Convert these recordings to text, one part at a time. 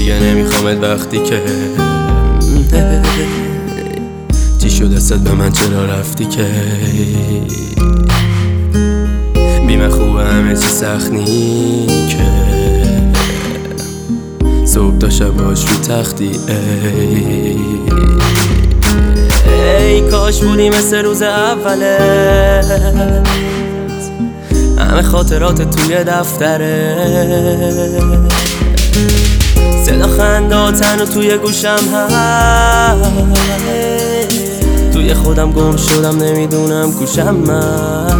دیگه نمیخوامت وقتی که چی شد دستت به من چرا رفتی که بی من خوبه همه چی سخت نی که صبح تا شباش رو تختی ای کاش بودی مثل روز اولت همه خاطرات توی دفتره صدا خنداتن و توی گوشم هست توی خودم گم شدم نمیدونم کوشم من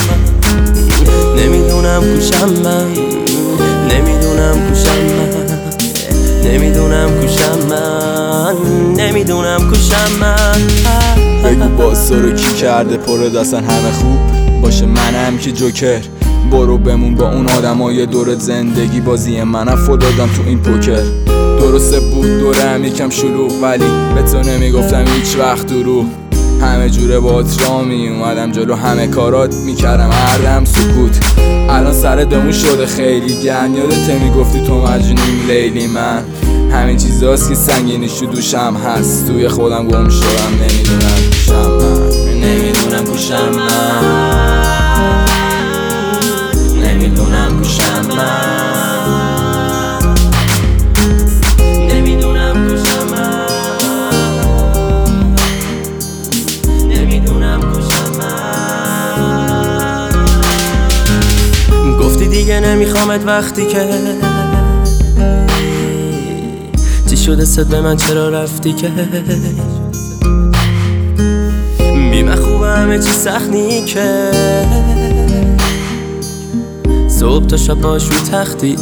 نمیدونم کوشم من نمیدونم کوشم من نمیدونم کوشم من نمیدونم کوشم من بگو باسا رو کی کرده پر دستن همه خوب باشه منم که جوکر برو بمون با اون آدمای دورت زندگی بازی منم فدادم تو این پوکر درسته بود دورم یکم شلوغ ولی به تو نمیگفتم هیچ وقت درو همه جوره باهات را می اومدم جلو همه کارات میکردم هر دم سکوت الان سر دمون شده خیلی گرم یادت میگفتی تو مجنون لیلی من همین چیزاست که سنگینیش تو دوشم هست توی خودم گم شدم نمیدونم کوشم من نمیدونم کوشم من نمیدونم کوشم من نمیدونم کوشم من نمیدونم کوشم من گفتی دیگه نمیخوامت وقتی که چی شده ست به من چرا رفتی که بی من خوبه همه چی سخت نی که صبح تا شب باش رو تختی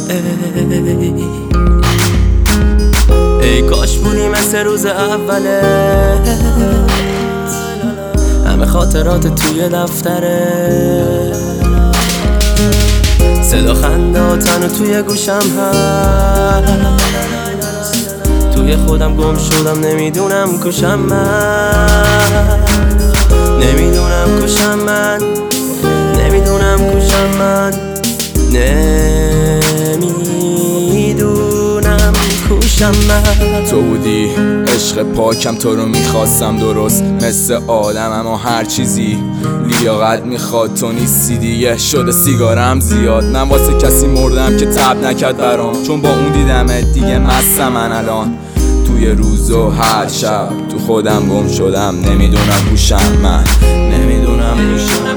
ای کاش بودی مثل روز اولت همه خاطرات توی دفتره صدا خنداتن و توی گوشم هست توی خودم گم شدم نمیدونم کوشم من نمیدونم کوشم من نمیدونم کوشم من نمیدونم کوشم من تو بودی عشق پاکم تو رو میخواستم درست مثل آدم اما هر چیزی لیاقت میخواد تو نیستی دیگه شده سیگارم زیاد من واسه کسی مردم که تب نکرد برام چون با اون دیدمت دیگه مستم من الان توی روز و هر شب تو خودم گم شدم نمیدونم کوشم من نمیدونم کوشم